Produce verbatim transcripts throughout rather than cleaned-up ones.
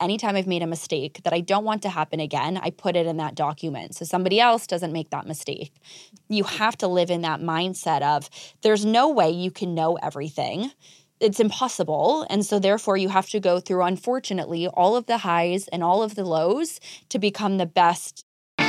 anytime I've made a mistake that I don't want to happen again, I put it in that document so somebody else doesn't make that mistake. You have to live in that mindset of there's no way you can know everything. It's impossible. And so therefore you have to go through, unfortunately, all of the highs and all of the lows to become the best.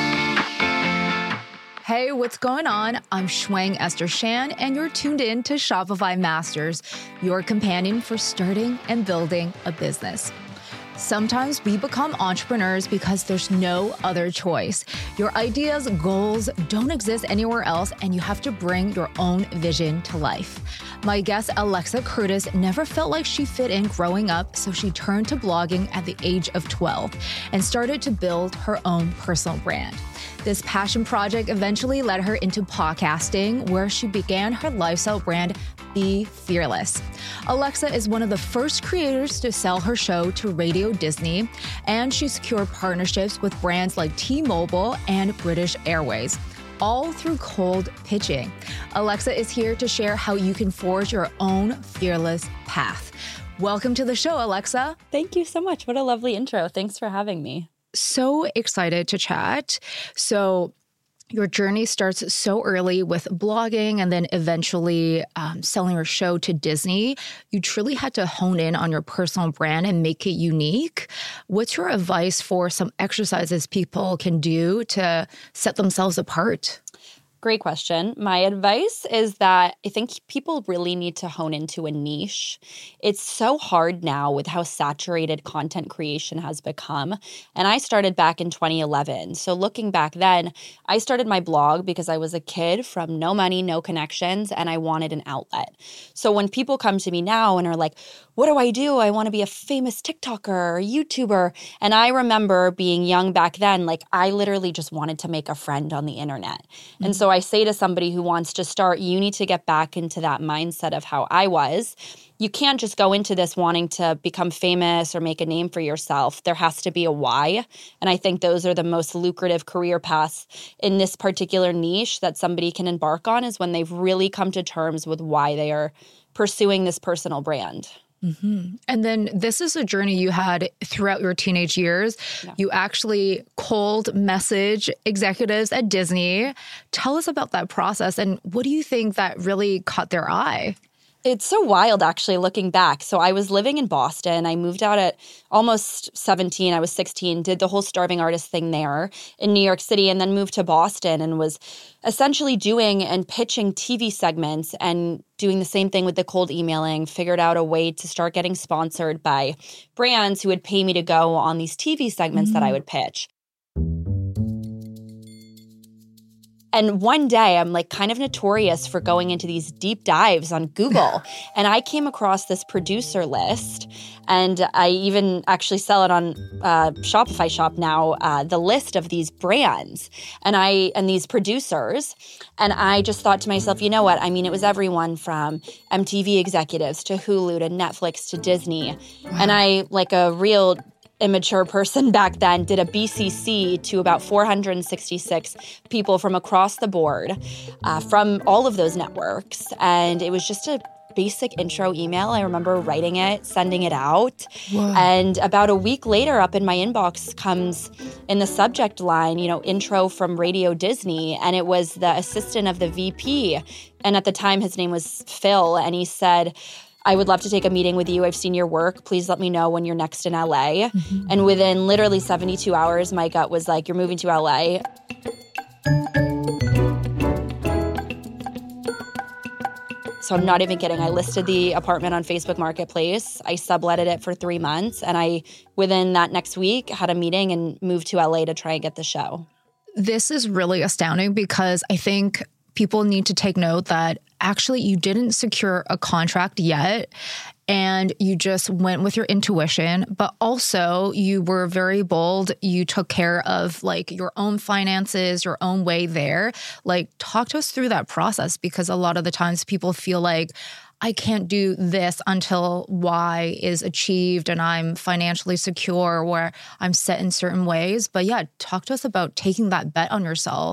Hey, what's going on? I'm Shuang Esther Shan, and you're tuned in to Shopify Masters, your companion for starting and building a business. Sometimes we become entrepreneurs because there's no other choice. Your ideas, goals don't exist anywhere else, and you have to bring your own vision to life. My guest, Alexa Curtis, never felt like she fit in growing up, so she turned to blogging at the age of twelve and started to build her own personal brand. This passion project eventually led her into podcasting, where she began her lifestyle brand, Be Fearless. Alexa is one of the first creators to sell her show to Radio Disney, and she secured partnerships with brands like T-Mobile and British Airways, all through cold pitching. Alexa is here to share how you can forge your own fearless path. Welcome to the show, Alexa. Thank you so much. What a lovely intro. Thanks for having me. So excited to chat. So your journey starts so early with blogging and then eventually um, selling your show to Disney. You truly had to hone in on your personal brand and make it unique. What's your advice for some exercises people can do to set themselves apart? Great question. My advice is that I think people really need to hone into a niche. It's so hard now with how saturated content creation has become. And I started back in twenty eleven. So looking back then, I started my blog because I was a kid from no money, no connections, and I wanted an outlet. So when people come to me now and are like, what do I do? I want to be a famous TikToker or YouTuber. And I remember being young back then, like I literally just wanted to make a friend on the internet. Mm-hmm. And so I say to somebody who wants to start, you need to get back into that mindset of how I was. You can't just go into this wanting to become famous or make a name for yourself. There has to be a why. And I think those are the most lucrative career paths in this particular niche that somebody can embark on, is when they've really come to terms with why they are pursuing this personal brand. Mm-hmm. And then this is a journey you had throughout your teenage years. Yeah. You actually cold message executives at Disney. Tell us about that process, and what do you think that really caught their eye? It's so wild, actually, looking back. So I was living in Boston. I moved out at almost seventeen. I was sixteen, did the whole starving artist thing there in New York City, and then moved to Boston and was essentially doing and pitching T V segments and doing the same thing with the cold emailing, figured out a way to start getting sponsored by brands who would pay me to go on these T V segments mm-hmm. that I would pitch. And one day, I'm like kind of notorious for going into these deep dives on Google. And I came across this producer list. And I even actually sell it on uh, Shopify Shop now, uh, the list of these brands and I and these producers. And I just thought to myself, you know what? I mean, it was everyone from M T V executives to Hulu to Netflix to Disney. Wow. And I, like a real immature person back then, did a B C C to about four hundred sixty-six people from across the board, uh, from all of those networks. And it was just a basic intro email. I remember writing it, sending it out. Whoa. And about a week later, up in my inbox comes in the subject line, you know, intro from Radio Disney. And it was the assistant of the V P. And at the time, his name was Phil. And he said, I would love to take a meeting with you. I've seen your work. Please let me know when you're next in L A. Mm-hmm. And within literally seventy-two hours, my gut was like, you're moving to L A. So I'm not even kidding. I listed the apartment on Facebook Marketplace. I subletted it for three months. And I, within that next week, had a meeting and moved to L A to try and get the show. This is really astounding because I think people need to take note that actually you didn't secure a contract yet and you just went with your intuition, but also you were very bold. You took care of like your own finances, your own way there. Like talk to us through that process, because a lot of the times people feel like, I can't do this until Y is achieved and I'm financially secure, where I'm set in certain ways. But yeah, talk to us about taking that bet on yourself.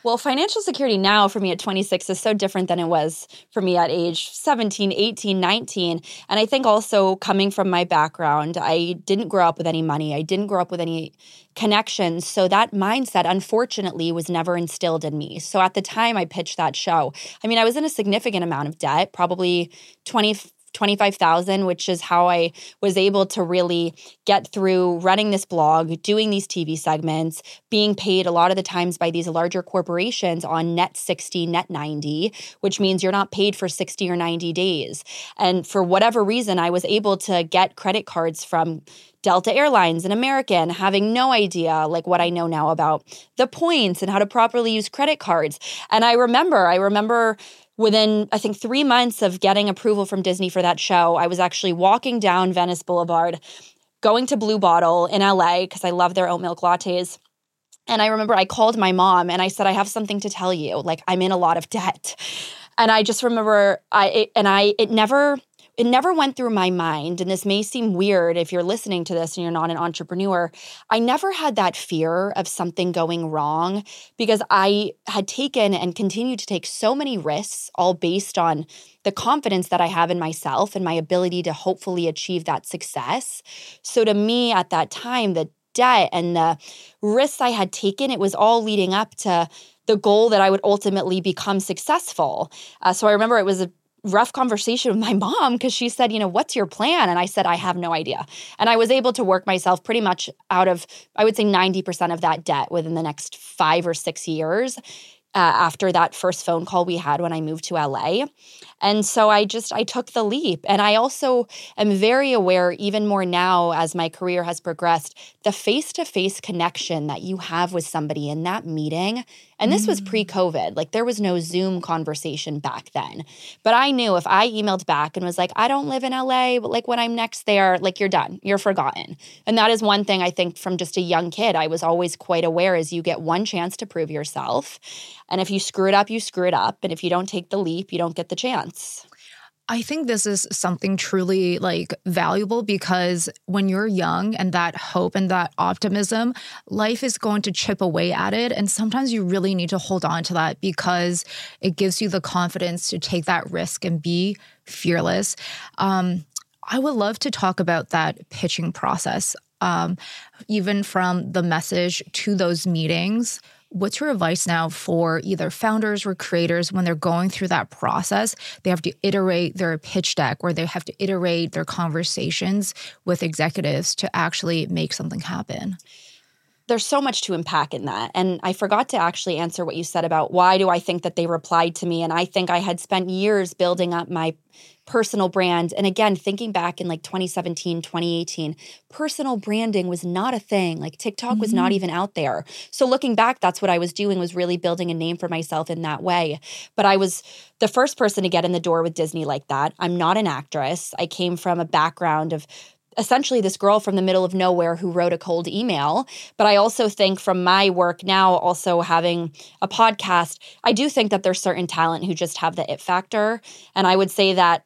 Well, financial security now for me at twenty-six is so different than it was for me at age seventeen, eighteen, nineteen. And I think also coming from my background, I didn't grow up with any money. I didn't grow up with any connections. So that mindset, unfortunately, was never instilled in me. So at the time I pitched that show, I mean, I was in a significant amount of debt, probably twenty twenty-five thousand, which is how I was able to really get through running this blog, doing these T V segments, being paid a lot of the times by these larger corporations on net sixty, net ninety, which means you're not paid for sixty or ninety days. And for whatever reason, I was able to get credit cards from Delta Airlines and American, having no idea like what I know now about the points and how to properly use credit cards. And I remember, I remember within, I think, three months of getting approval from Disney for that show, I was actually walking down Venice Boulevard, going to Blue Bottle in L A because I love their oat milk lattes. And I remember I called my mom and I said, I have something to tell you. Like, I'm in a lot of debt. And I just remember, I it, and I it never... It never went through my mind, and this may seem weird if you're listening to this and you're not an entrepreneur. I never had that fear of something going wrong because I had taken and continued to take so many risks, all based on the confidence that I have in myself and my ability to hopefully achieve that success. So to me at that time, the debt and the risks I had taken, it was all leading up to the goal that I would ultimately become successful. Uh, so I remember it was a rough conversation with my mom because she said, you know, what's your plan? And I said, I have no idea. And I was able to work myself pretty much out of, I would say ninety percent of that debt within the next five or six years. Uh, after that first phone call we had when I moved to L A. And so I just, I took the leap. And I also am very aware, even more now as my career has progressed, the face-to-face connection that you have with somebody in that meeting. And this mm. was pre-COVID. Like, there was no Zoom conversation back then. But I knew if I emailed back and was like, I don't live in L A, but like when I'm next there, like you're done, you're forgotten. And that is one thing I think from just a young kid, I was always quite aware is you get one chance to prove yourself. And if you screw it up, you screw it up. And if you don't take the leap, you don't get the chance. I think this is something truly like valuable because when you're young and that hope and that optimism, life is going to chip away at it. And sometimes you really need to hold on to that because it gives you the confidence to take that risk and be fearless. Um, I would love to talk about that pitching process, um, even from the message to those meetings. What's your advice now for either founders or creators when they're going through that process? They have to iterate their pitch deck or they have to iterate their conversations with executives to actually make something happen. There's so much to unpack in that. And I forgot to actually answer what you said about why do I think that they replied to me. And I think I had spent years building up my personal brand. And again, thinking back in like twenty seventeen, twenty eighteen, personal branding was not a thing. Like TikTok mm-hmm. was not even out there. So looking back, that's what I was doing, was really building a name for myself in that way. But I was the first person to get in the door with Disney like that. I'm not an actress. I came from a background of essentially this girl from the middle of nowhere who wrote a cold email. But I also think from my work now, also having a podcast, I do think that there's certain talent who just have the it factor. And I would say that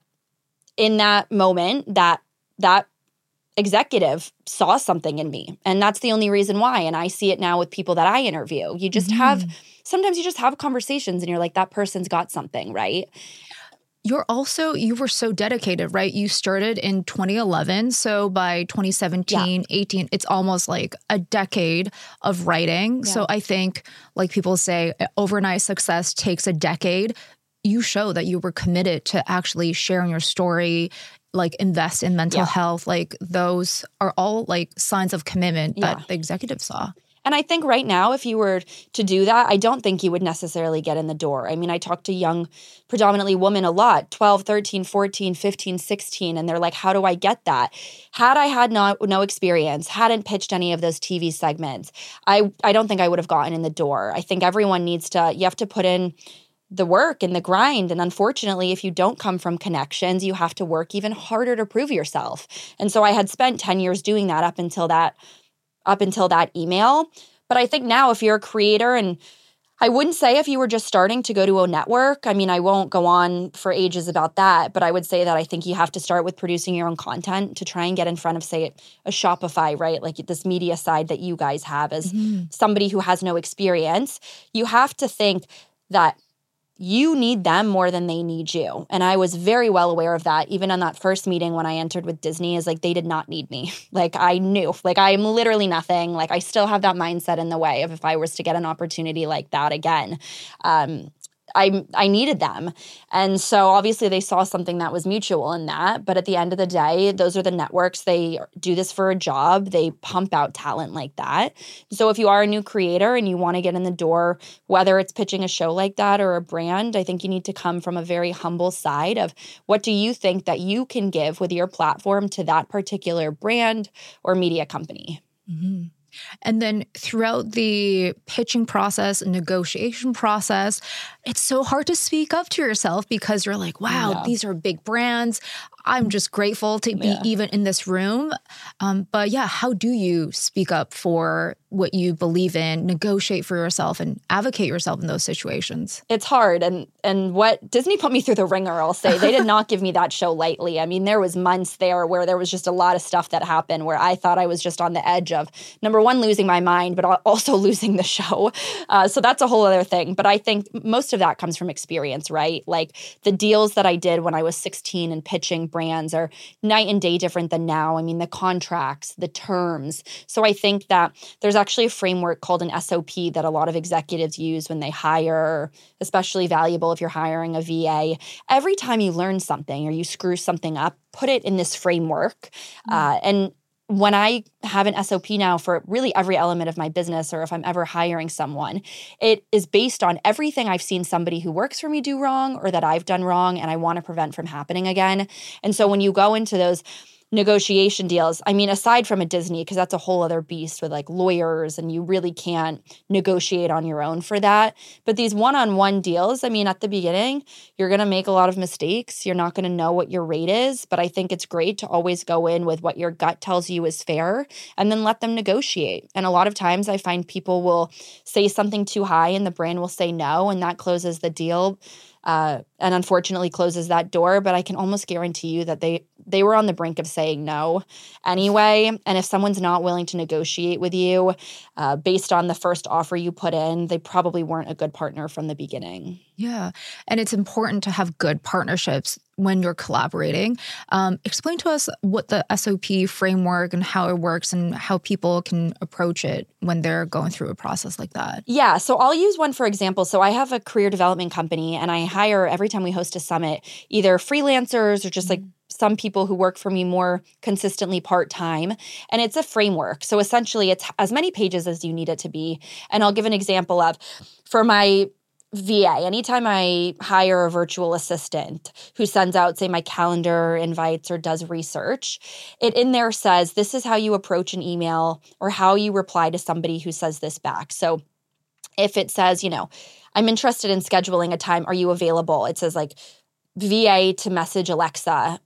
in that moment, that that executive saw something in me. And that's the only reason why. And I see it now with people that I interview. You just mm. have, sometimes you just have conversations and you're like, that person's got something, right? You're also, you were so dedicated, right? You started in twenty eleven. So by twenty seventeen, yeah. eighteen, it's almost like a decade of writing. Yeah. So I think, like people say, overnight success takes a decade. You show that you were committed to actually sharing your story, like invest in mental yeah. health. Like those are all like signs of commitment yeah. that the executive saw. And I think right now, if you were to do that, I don't think you would necessarily get in the door. I mean, I talk to young, predominantly women a lot, twelve, thirteen, fourteen, fifteen, sixteen, and they're like, how do I get that? Had I had no, no experience, hadn't pitched any of those T V segments, I, I don't think I would have gotten in the door. I think everyone needs to, you have to put in the work and the grind. And unfortunately, if you don't come from connections, you have to work even harder to prove yourself. And so I had spent ten years doing that up until that up until that email. But I think now if you're a creator, and I wouldn't say if you were just starting to go to a network. I mean, I won't go on for ages about that, but I would say that I think you have to start with producing your own content to try and get in front of, say, a Shopify, right? Like this media side that you guys have as mm-hmm. somebody who has no experience. You have to think that you need them more than they need you. And I was very well aware of that. Even on that first meeting when I entered with Disney, is like they did not need me. Like I knew, like I am literally nothing. Like I still have that mindset in the way of if I was to get an opportunity like that again. Um, I I needed them. And so obviously they saw something that was mutual in that. But at the end of the day, those are the networks. They do this for a job. They pump out talent like that. So if you are a new creator and you want to get in the door, whether it's pitching a show like that or a brand, I think you need to come from a very humble side of what do you think that you can give with your platform to that particular brand or media company. Mm-hmm. And then throughout the pitching process and negotiation process, it's so hard to speak up to yourself because you're like, wow, yeah. these are big brands. I'm just grateful to be yeah. even in this room. Um, but yeah, how do you speak up for what you believe in, negotiate for yourself, and advocate yourself in those situations? It's hard. And and what Disney put me through the ringer, I'll say. They did not give me that show lightly. I mean, there was months there where there was just a lot of stuff that happened where I thought I was just on the edge of, number one, losing my mind, but also losing the show. Uh, so that's a whole other thing. But I think most of that comes from experience, right? Like the deals that I did when I was sixteen and pitching brands are night and day different than now. I mean, the contracts, the terms. So I think that there's actually a framework called an S O P that a lot of executives use when they hire, especially valuable if you're hiring a V A. Every time you learn something or you screw something up, put it in this framework. Mm-hmm. Uh, and when I have an S O P now for really every element of my business, or if I'm ever hiring someone, it is based on everything I've seen somebody who works for me do wrong or that I've done wrong and I want to prevent from happening again. And so when you go into those negotiation deals, I mean, aside from a Disney, because that's a whole other beast with like lawyers and you really can't negotiate on your own for that. But these one-on-one deals, I mean, at the beginning, you're going to make a lot of mistakes. You're not going to know what your rate is. But I think it's great to always go in with what your gut tells you is fair and then let them negotiate. And a lot of times I find people will say something too high and the brand will say no, and that closes the deal. Uh, and unfortunately closes that door. But I can almost guarantee you that they they were on the brink of saying no anyway. And if someone's not willing to negotiate with you uh, based on the first offer you put in, they probably weren't a good partner from the beginning. Yeah. And it's important to have good partnerships when you're collaborating. Um, explain to us what the S O P framework and how it works and how people can approach it when they're going through a process like that. Yeah. So I'll use one for example. So I have a career development company and I hire every time we host a summit, either freelancers or just like some people who work for me more consistently part-time. And it's a framework. So essentially it's as many pages as you need it to be. And I'll give an example of, for my V A, anytime I hire a virtual assistant who sends out, say, my calendar invites or does research, it in there says, this is how you approach an email or how you reply to somebody who says this back. So if it says, you know, I'm interested in scheduling a time, are you available? It says like V A to message Alexa,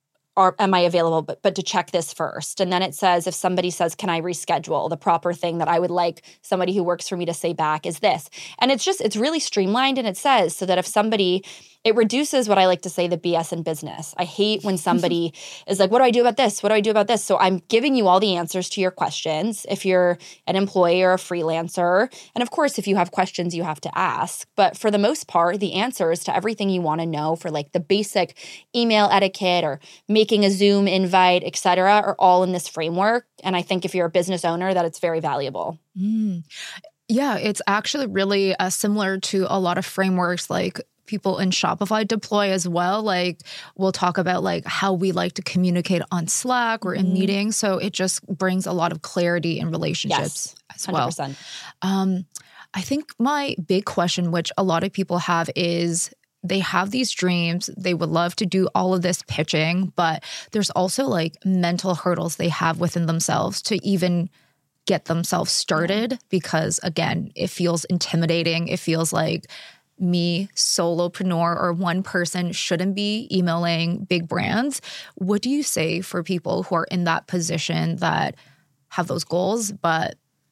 or am I available, but, but to check this first. And then it says, if somebody says, can I reschedule? The proper thing that I would like somebody who works for me to say back is this. And it's just, it's really streamlined and it says so that if somebody, it reduces what I like to say, the B S in business. I hate when somebody is like, what do I do about this? What do I do about this? So I'm giving you all the answers to your questions if you're an employee or a freelancer. And of course, if you have questions, you have to ask. But for the most part, the answers to everything you want to know for like the basic email etiquette or making a Zoom invite, et cetera, are all in this framework. And I think if you're a business owner, that it's very valuable. Mm. Yeah, it's actually really uh, similar to a lot of frameworks like people in Shopify deploy as well. Like we'll talk about like how we like to communicate on Slack or in mm. meetings. So it just brings a lot of clarity in relationships yes, as well. one hundred percent. Um, I think my big question, which a lot of people have, is they have these dreams. They would love to do all of this pitching, but there's also like mental hurdles they have within themselves to even get themselves started because, again, it feels intimidating. It feels like me, solopreneur or one person, shouldn't be emailing big brands. What do you say for people who are in that position that have those goals, but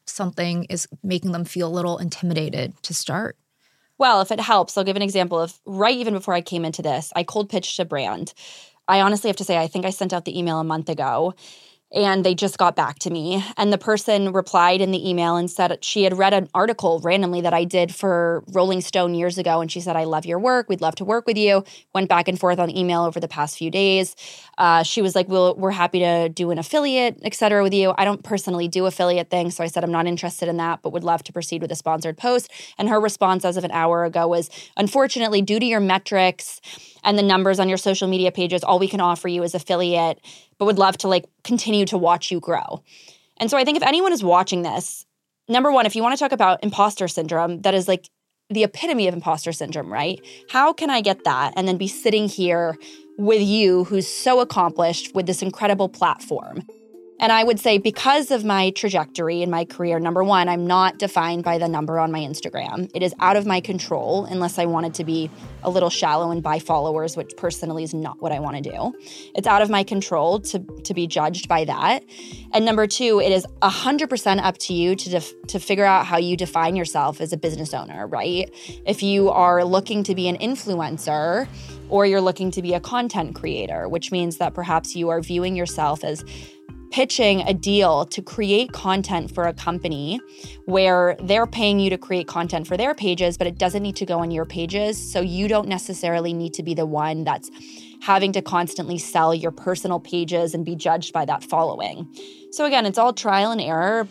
something is making them feel a little intimidated to start? Well, if it helps, I'll give an example of right even before I came into this, I cold pitched a brand. I honestly have to say, I think I sent out the email a month ago. And they just got back to me. And the person replied in the email and said she had read an article randomly that I did for Rolling Stone years ago. And she said, I love your work. We'd love to work with you. Went back and forth on email over the past few days. Uh, she was like, well, we're happy to do an affiliate, et cetera, with you. I don't personally do affiliate things. So I said, I'm not interested in that, but would love to proceed with a sponsored post. And her response as of an hour ago was, unfortunately, due to your metrics and the numbers on your social media pages, all we can offer you is affiliate, but would love to like continue to watch you grow. And so I think if anyone is watching this, number one, if you want to talk about imposter syndrome, that is like the epitome of imposter syndrome, right? How can I get that and then be sitting here with you who's so accomplished with this incredible platform? And I would say because of my trajectory in my career, number one, I'm not defined by the number on my Instagram. It is out of my control unless I wanted to be a little shallow and buy followers, which personally is not what I want to do. It's out of my control to, to be judged by that. And number two, it is one hundred percent up to you to def- to figure out how you define yourself as a business owner, right? If you are looking to be an influencer or you're looking to be a content creator, which means that perhaps you are viewing yourself as pitching a deal to create content for a company where they're paying you to create content for their pages, but it doesn't need to go on your pages. So you don't necessarily need to be the one that's having to constantly sell your personal pages and be judged by that following. So again, it's all trial and error.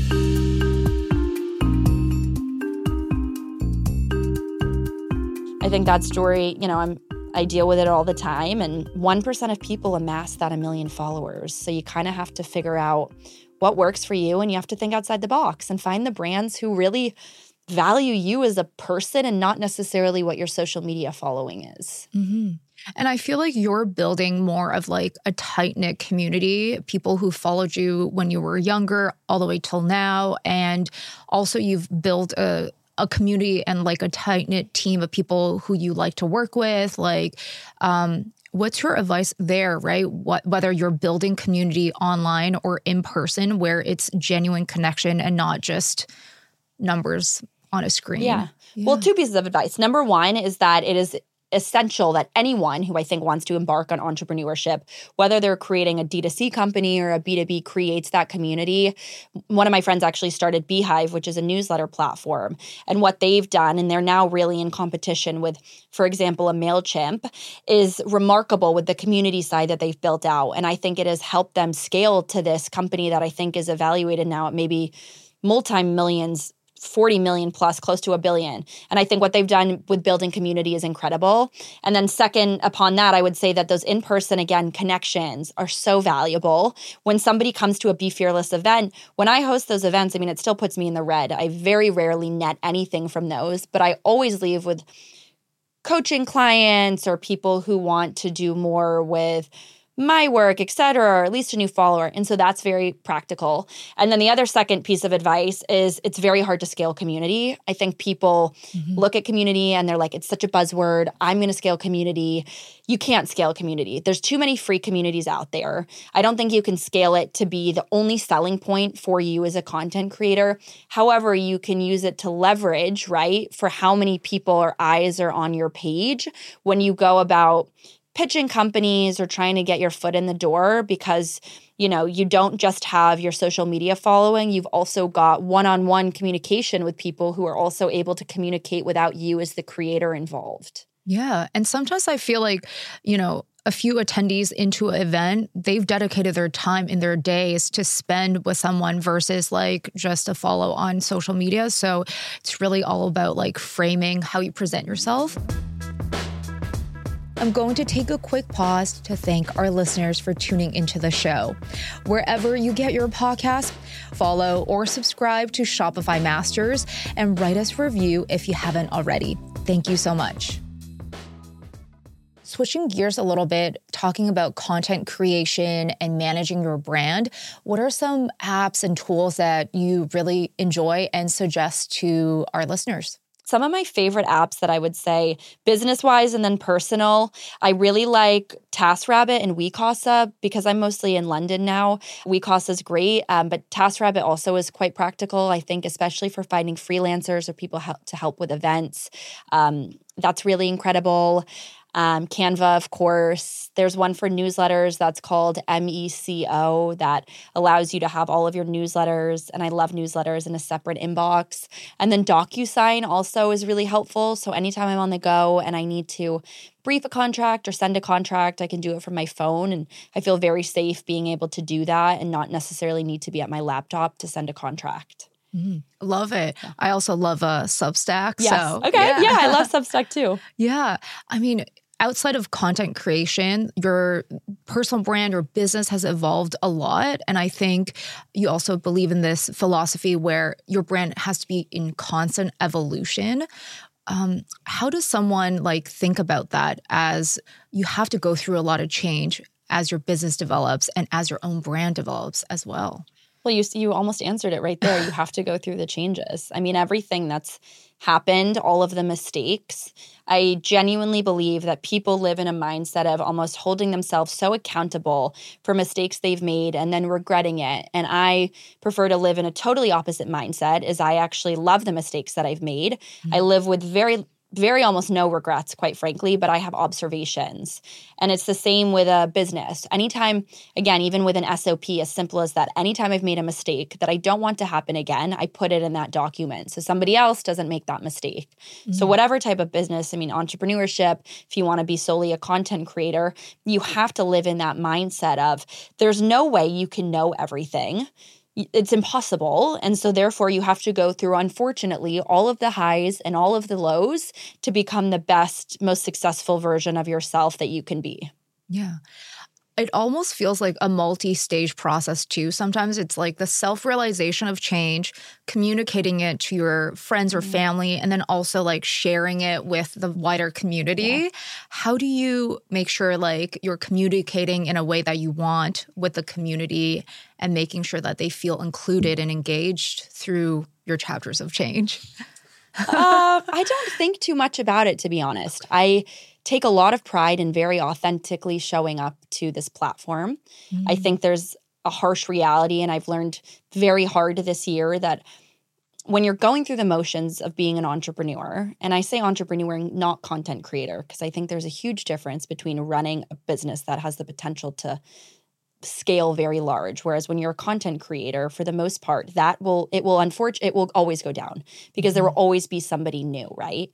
I think that story, you know, I'm I deal with it all the time, and one percent of people amass that a million followers. So you kind of have to figure out what works for you, and you have to think outside the box and find the brands who really value you as a person and not necessarily what your social media following is. Mm-hmm. And I feel like you're building more of like a tight-knit community, people who followed you when you were younger all the way till now. And also you've built a a community and like a tight-knit team of people who you like to work with. Like, um, what's your advice there, right? What, whether you're building community online or in person where it's genuine connection and not just numbers on a screen. Yeah. yeah. Well, two pieces of advice. Number one is that it is essential that anyone who I think wants to embark on entrepreneurship, whether they're creating a D two C company or a B two B, creates that community. One of my friends actually started Beehive, which is a newsletter platform. And what they've done, and they're now really in competition with, for example, a MailChimp, is remarkable with the community side that they've built out. And I think it has helped them scale to this company that I think is evaluated now at maybe multi-millions, forty million plus, close to a billion. And I think what they've done with building community is incredible. And then second upon that, I would say that those in-person, again, connections are so valuable. When somebody comes to a Be Fearless event, when I host those events, I mean, it still puts me in the red. I very rarely net anything from those, but I always leave with coaching clients or people who want to do more with my work, et cetera, or at least a new follower. And so that's very practical. And then the other second piece of advice is it's very hard to scale community. I think people mm-hmm. look at community and they're like, it's such a buzzword. I'm going to scale community. You can't scale community. There's too many free communities out there. I don't think you can scale it to be the only selling point for you as a content creator. However, you can use it to leverage, right, for how many people or eyes are on your page when you go about pitching companies or trying to get your foot in the door, because, you know, you don't just have your social media following, you've also got one-on-one communication with people who are also able to communicate without you as the creator involved. Yeah. And sometimes I feel like, you know, a few attendees into an event, they've dedicated their time in their days to spend with someone versus like just a follow on social media. So it's really all about like framing how you present yourself. I'm going to take a quick pause to thank our listeners for tuning into the show. Wherever you get your podcast, follow or subscribe to Shopify Masters and write us a review if you haven't already. Thank you so much. Switching gears a little bit, talking about content creation and managing your brand, what are some apps and tools that you really enjoy and suggest to our listeners? Some of my favorite apps that I would say business-wise and then personal, I really like TaskRabbit and Weekasa because I'm mostly in London now. Weekasa is great, um, but TaskRabbit also is quite practical, I think, especially for finding freelancers or people help to help with events. Um, that's really incredible. Um, Canva, of course. There's one for newsletters that's called M E C O that allows you to have all of your newsletters, and I love newsletters, in a separate inbox. And then DocuSign also is really helpful. So anytime I'm on the go and I need to brief a contract or send a contract, I can do it from my phone, and I feel very safe being able to do that and not necessarily need to be at my laptop to send a contract. Mm, love it. Yeah. I also love a Substack. Yes. So, okay. Yeah. yeah, I love Substack too. Yeah. I mean, outside of content creation, your personal brand or business has evolved a lot. And I think you also believe in this philosophy where your brand has to be in constant evolution. Um, how does someone like think about that, as you have to go through a lot of change as your business develops and as your own brand develops as well? Well, you you almost answered it right there. You have to go through the changes. I mean, everything that's happened, all of the mistakes, I genuinely believe that people live in a mindset of almost holding themselves so accountable for mistakes they've made and then regretting it. And I prefer to live in a totally opposite mindset, as I actually love the mistakes that I've made. Mm-hmm. I live with very very almost no regrets, quite frankly, but I have observations. And it's the same with a business. Anytime, again, even with an S O P, as simple as that, anytime I've made a mistake that I don't want to happen again, I put it in that document so somebody else doesn't make that mistake. Mm-hmm. So whatever type of business, I mean, entrepreneurship, if you want to be solely a content creator, you have to live in that mindset of there's no way you can know everything. It's impossible. And so therefore you have to go through, unfortunately, all of the highs and all of the lows to become the best, most successful version of yourself that you can be. Yeah. It almost feels like a multi-stage process too. Sometimes it's like the self-realization of change, communicating it to your friends or family, and then also like sharing it with the wider community. Yeah. How do you make sure like you're communicating in a way that you want with the community and making sure that they feel included and engaged through your chapters of change? uh, I don't think too much about it, to be honest. I take a lot of pride in very authentically showing up to this platform. Mm-hmm. I think there's a harsh reality, and I've learned very hard this year that when you're going through the motions of being an entrepreneur, and I say entrepreneur, not content creator, because I think there's a huge difference between running a business that has the potential to scale very large, whereas when you're a content creator, for the most part, that will it will unfortunately it will always go down because mm-hmm. there will always be somebody new, right?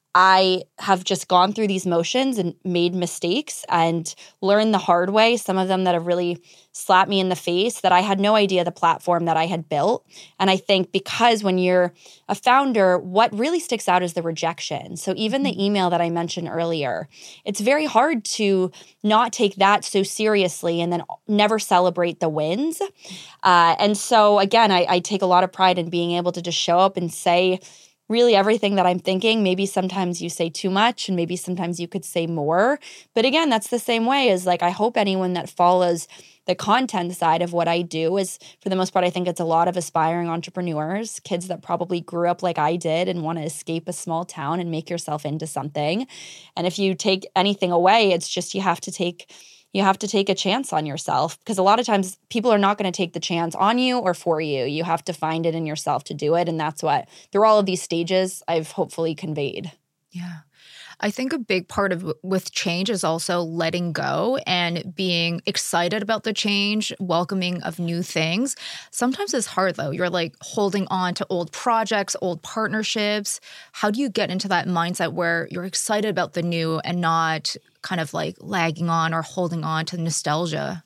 I have just gone through these motions and made mistakes and learned the hard way, some of them that have really slapped me in the face, that I had no idea the platform that I had built. And I think because when you're a founder, what really sticks out is the rejection. So even the email that I mentioned earlier, it's very hard to not take that so seriously and then never celebrate the wins. Uh, and so again, I, I take a lot of pride in being able to just show up and say really everything that I'm thinking. Maybe sometimes you say too much and maybe sometimes you could say more. But again, that's the same way as like, I hope anyone that follows the content side of what I do is, for the most part, I think it's a lot of aspiring entrepreneurs, kids that probably grew up like I did and want to escape a small town and make yourself into something. And if you take anything away, it's just you have to take You have to take a chance on yourself, because a lot of times people are not going to take the chance on you or for you. You have to find it in yourself to do it. And that's what, through all of these stages, I've hopefully conveyed. Yeah. I think a big part of with change is also letting go and being excited about the change, welcoming of new things. Sometimes it's hard though. You're like holding on to old projects, old partnerships. How do you get into that mindset where you're excited about the new and not kind of like lagging on or holding on to nostalgia?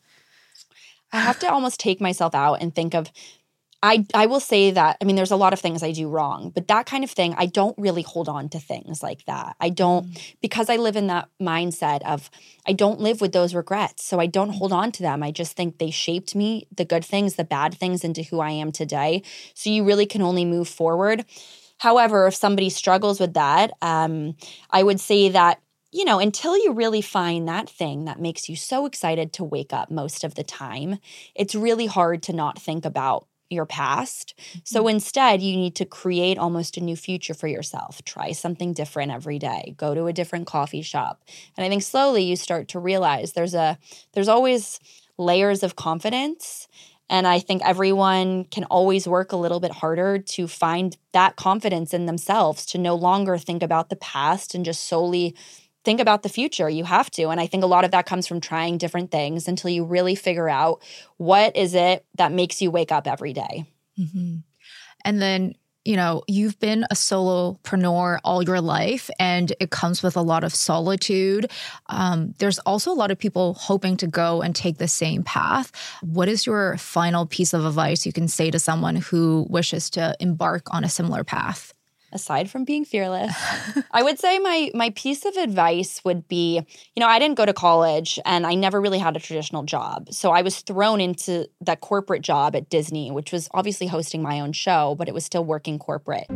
I have to almost take myself out and think of, I, I will say that, I mean, there's a lot of things I do wrong, but that kind of thing, I don't really hold on to things like that. I don't, mm. because I live in that mindset of, I don't live with those regrets. So I don't hold on to them. I just think they shaped me, the good things, the bad things, into who I am today. So you really can only move forward. However, if somebody struggles with that, um, I would say that, you know, until you really find that thing that makes you so excited to wake up most of the time, it's really hard to not think about your past. So instead, you need to create almost a new future for yourself. Try something different every day. Go to a different coffee shop. And I think slowly you start to realize there's a there's always layers of confidence. And I think everyone can always work a little bit harder to find that confidence in themselves, to no longer think about the past and just solely think about the future. You have to. And I think a lot of that comes from trying different things until you really figure out what is it that makes you wake up every day. Mm-hmm. And then, you know, you've been a solopreneur all your life, and it comes with a lot of solitude. Um, there's also a lot of people hoping to go and take the same path. What is your final piece of advice you can say to someone who wishes to embark on a similar path? Aside from being fearless, I would say my my piece of advice would be, you know, I didn't go to college and I never really had a traditional job. So I was thrown into that corporate job at Disney, which was obviously hosting my own show, but it was still working corporate.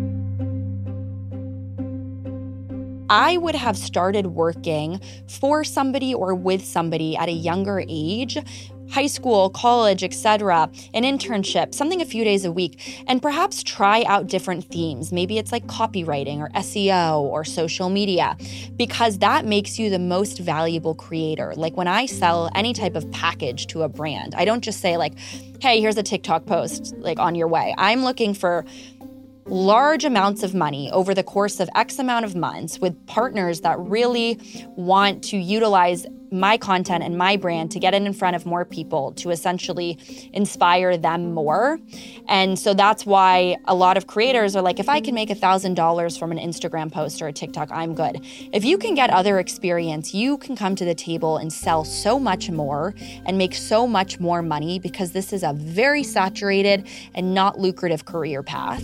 I would have started working for somebody or with somebody at a younger age, high school, college, et cetera, an internship, something a few days a week, and perhaps try out different themes. Maybe it's like copywriting or S E O or social media, because that makes you the most valuable creator. Like when I sell any type of package to a brand, I don't just say like, hey, here's a TikTok post, like on your way. I'm looking for large amounts of money over the course of X amount of months with partners that really want to utilize my content and my brand to get it in front of more people, to essentially inspire them more. And so that's why a lot of creators are like, if I can make one thousand dollars from an Instagram post or a TikTok, I'm good. If you can get other experience, you can come to the table and sell so much more and make so much more money, because this is a very saturated and not lucrative career path.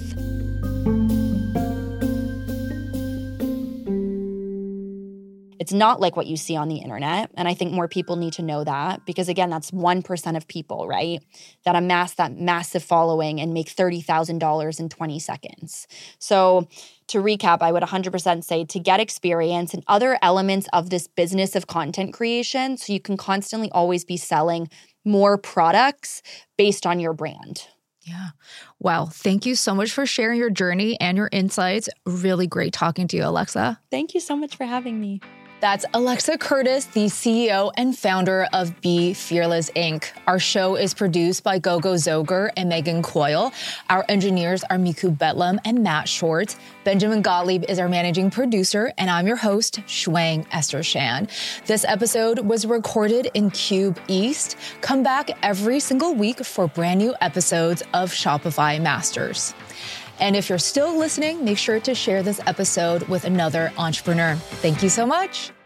It's not like what you see on the internet. And I think more people need to know that, because again, that's one percent of people, right, that amass that massive following and make thirty thousand dollars in twenty seconds. So to recap, I would one hundred percent say to get experience and other elements of this business of content creation so you can constantly always be selling more products based on your brand. Yeah. Wow. Thank you so much for sharing your journey and your insights. Really great talking to you, Alexa. Thank you so much for having me. That's Alexa Curtis, the C E O and founder of Be Fearless, Incorporated. Our show is produced by Gogo Zoger and Megan Coyle. Our engineers are Miku Betlam and Matt Schwartz. Benjamin Gottlieb is our managing producer, and I'm your host, Shuang Esther Shan. This episode was recorded in Cube East. Come back every single week for brand new episodes of Shopify Masters. And if you're still listening, make sure to share this episode with another entrepreneur. Thank you so much.